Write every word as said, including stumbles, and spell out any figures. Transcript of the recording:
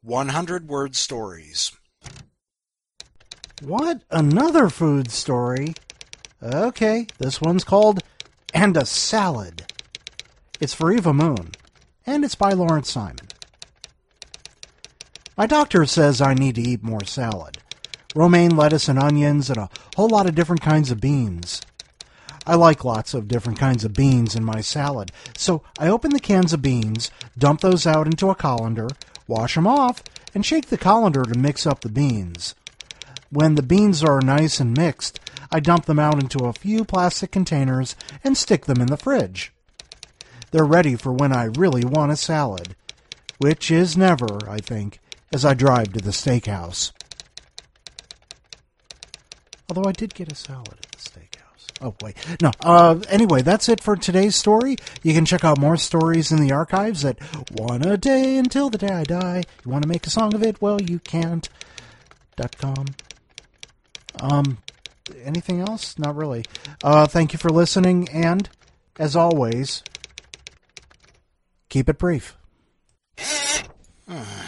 hundred word stories. What? Another food story? Okay, this one's called And a Salad. It's for Eva Moon, and it's by Lawrence Simon. My doctor says I need to eat more salad. Romaine lettuce and onions and a whole lot of different kinds of beans. I like lots of different kinds of beans in my salad, so I open the cans of beans, dump those out into a colander, wash them off, and shake the colander to mix up the beans. When the beans are nice and mixed, I dump them out into a few plastic containers and stick them in the fridge. They're ready for when I really want a salad, which is never, I think, as I drive to the steakhouse. Although I did get a salad at the steakhouse. Oh, wait. No. Uh, anyway, that's it for today's story. You can check out more stories in the archives at One A Day Until the Day I Die. You want to make a song of it? Well, you can't. Dot com. Um, anything else? Not really. Uh, thank you for listening, and, as always, keep it brief.